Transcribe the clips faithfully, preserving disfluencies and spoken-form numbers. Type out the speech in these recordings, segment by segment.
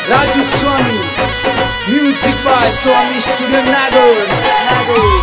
Raju Swami, music by Swami Studio Nagore, Nagore.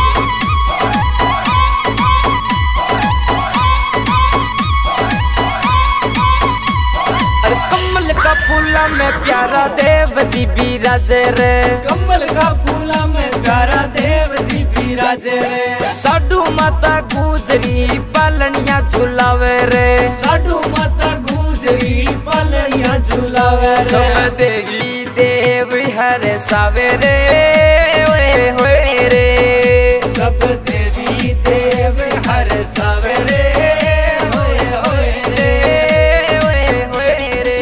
कमल का फूला में प्यारा देव जी बिराजे रे, कमल का फूला में प्यारा देव जी बिराजे रे। साडू माता गुजरी पालनिया झुलावे रे, साडू माता गुजरी पालनिया झुलावे रे। सब देवी देव हरे सावे रे, ओए होए रे। सब देवी देव हरे सावे रे, होए होए रे, ओए होए रे।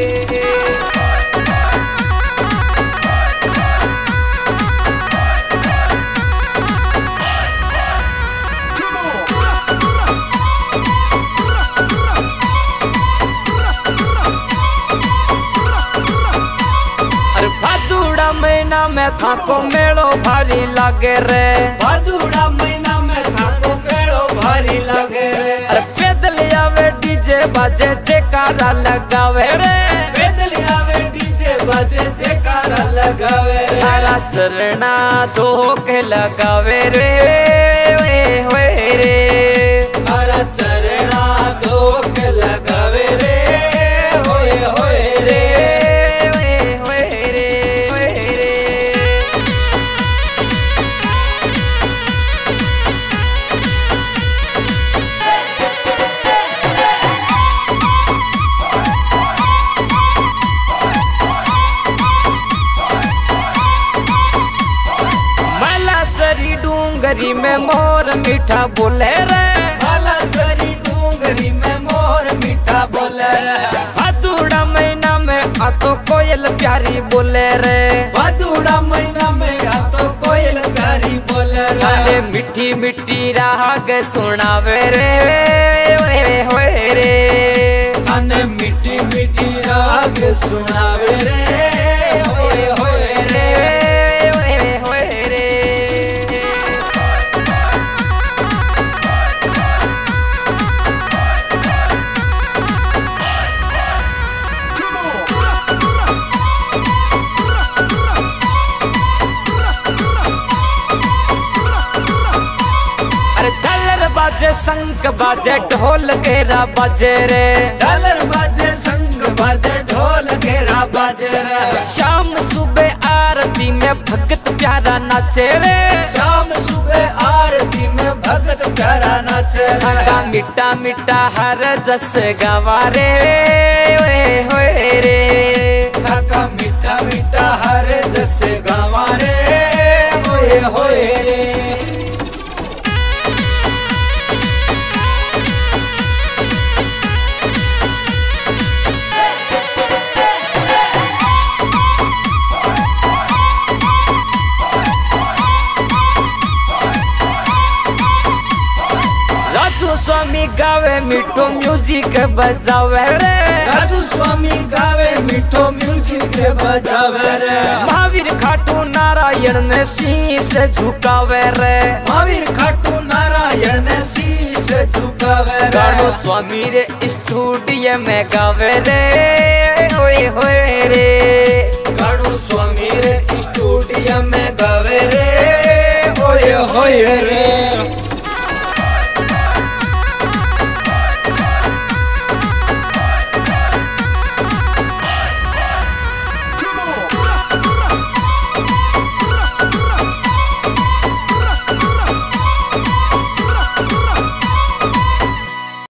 अरे भादुड़ा महीना में थाको मेलो भारी लागे रे, भादुड़ा महीना में थाको मेलो भारी लागे रे। अरे पैदल आवे डीजे बाजे जयकारा लगावे रे, पैदल आवे डीजे बाजे जयकारा लगावे रे। थारा चरणा धो के लगावे रे, ओए होए रे। थारा चरणा धो के लगावे रे, होए होए रे, ओए होए रे, ओए रे। मालासरी डूंगरी में मोर मीठा बोले रे, मालासरी डूंगरी में मोर मीठा बोले रे। भादुड़ा महीना में आ तो कोयल प्यारी बोले रे, भादुड़ा महीना में आ तो कोयल प्यारी बोले रे। अरे मिठी मिठी राग सुनावे रे, ओए होए रे। अने मिठी मिठी राग सुनावे रे, होए होए रे। ओए होए रे। अरे झालर बाजे शंख बाजे ढोल घेरा बाजे रे, झालर बाजे शंख बाजे ढोल घेरा बाजे रे। शाम सुबह आरती में भगत प्यारा नाचे रे, शाम सुबह आरती में भगत प्यारा नाचे रे। का मिट्टा मिट्टा हर जस गवा रे, ओए होए रे। काका मीठा मीठा हरे जैसे गावा रे, होए होए रे। राजू स्वामी गावे मीठो म्यूजिक बजावे रे, राजू स्वामी गावे मीठो म्यूजिक बजावे रे। महावीर खाटू नारायण ने शीश झुकावे रे, महावीर खाटू नारायण ने शीश झुकावे रे। गानो स्वामी रे स्टूडियो में गावे रे, ओए होए रे। गानो स्वामी रे स्टूडियो में गावे रे, होए होए रे।